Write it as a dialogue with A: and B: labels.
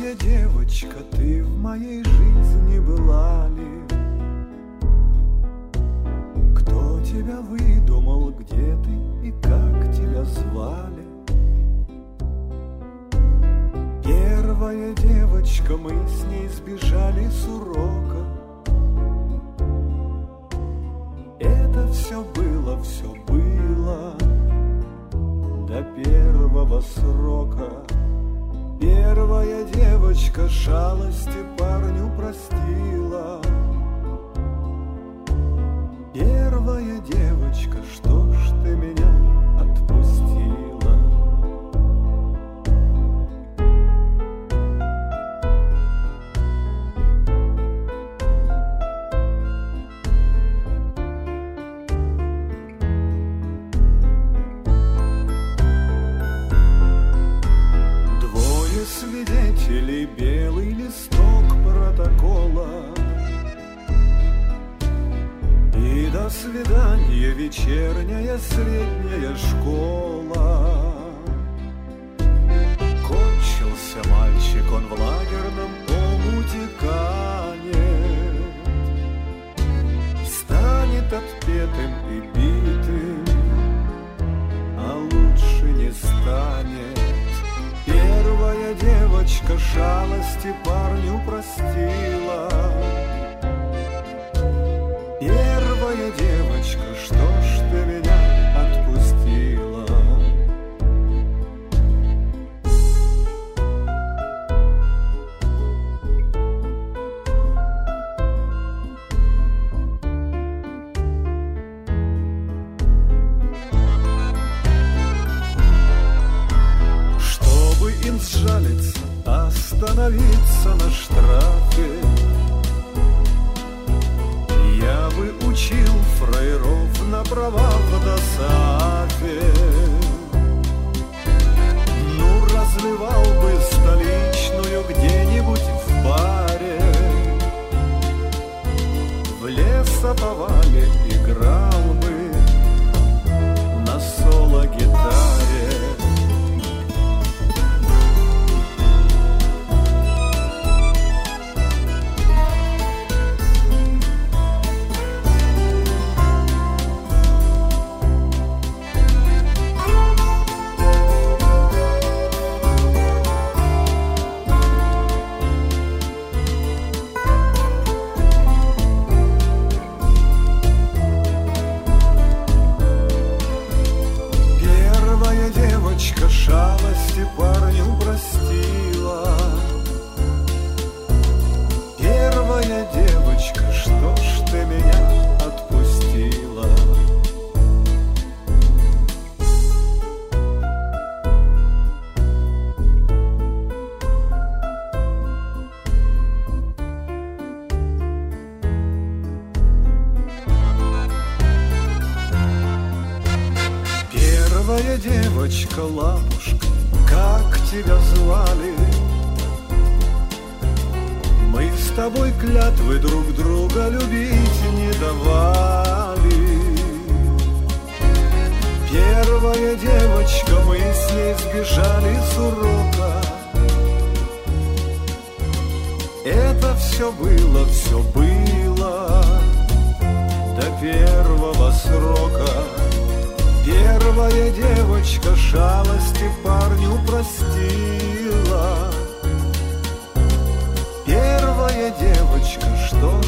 A: Первая девочка, ты в моей жизни была ли? Кто тебя выдумал, где ты и как тебя звали? Первая девочка, мы с ней сбежали с урока. Это все было до первого срока. Первая девочка шалости парню простила. Первая девочка, что ж ты меня отпустила? Свидетелей, белый листок протокола. И до свидания вечерняя средняя школа. Кончился мальчик, он в лагерном омуте канет. Станет отпетым и битым, а лучше не станет. Первая девочка шалости парню простила. Первая девочка, что ж ты меня отпустила? Сжалиться, остановиться на штрафе. Я бы учил фраеров на права в ДОСААФе. Ну, разливал бы столичную где-нибудь в баре. В лесоповале играл бы на соло-гитаре. Шалости парню простила. Первая девочка, что ж ты меня отпустила? Первая девочка, лапушка, как тебя звали? Мы с тобой клятвы друг друга любить не давали. Первая девочка, мы с ней сбежали с урока. Это все было до первого срока. Первая девочка шалости парню простила. Первая девочка, что